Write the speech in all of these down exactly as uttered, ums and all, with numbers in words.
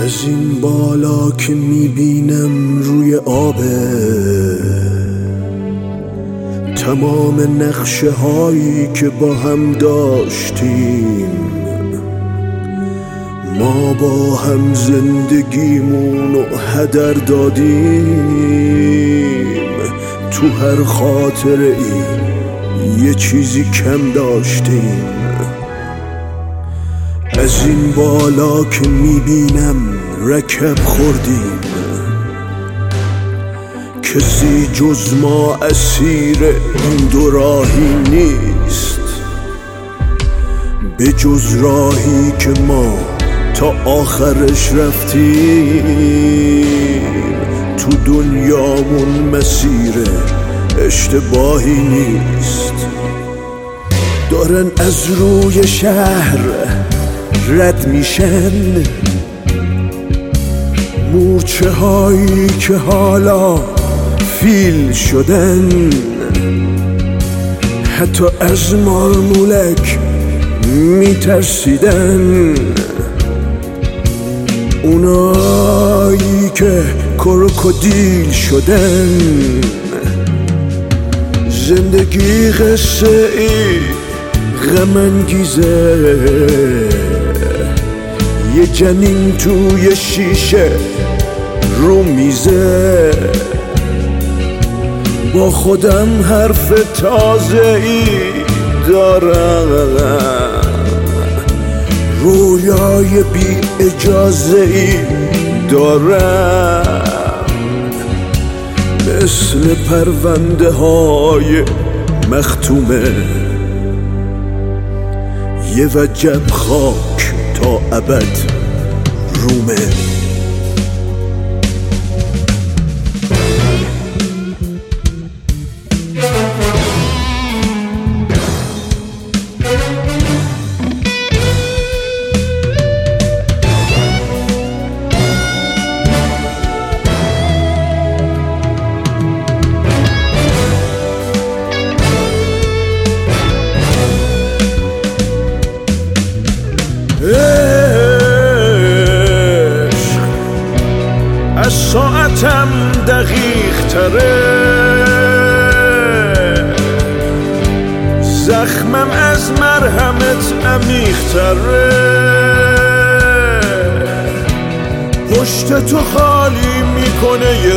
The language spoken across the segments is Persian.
از این بالا که میبینم روی آبه تمام نقشه هایی که با هم داشتیم، ما با هم زندگیمونو هدر دادیم. تو هر خاطره ای یه چیزی کم داشتیم. از این بالا که میبینم رکب خوردیم، کسی جز ما اسیر این دو راهی نیست، به جز راهی که ما تا آخرش رفتیم. تو دنیامون مسیر اشتباهی نیست. دارن از روی شهر رد میشن مورچه هایی که حالا فیل شدن، حتی از مارمولک میترسیدن. اونایی که کروکودیل شدن. زندگی قصه ای غم انگیزه، یه جنین توی شیشه رو میزه. با خودم حرف تازه ای دارم، رویای بی اجازه ای دارم. مثل پرونده های مختومه، یه وجب خاک تا ابد رومه. از ساعتم دقیق تره، زخمم از مرهمت عمیق تره. پشت تو خالی میکنه یه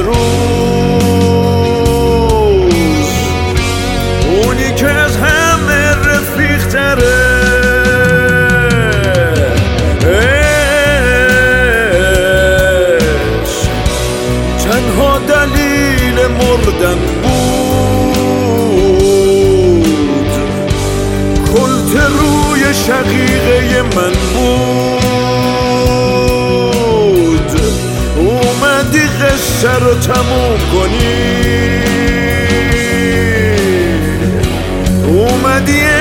روز، اونی که از همه رفیق تره. تنها دلیل مردن بود، کلت روی شقیقه من بود. اومدی قصه رو تموم کنی، اومدی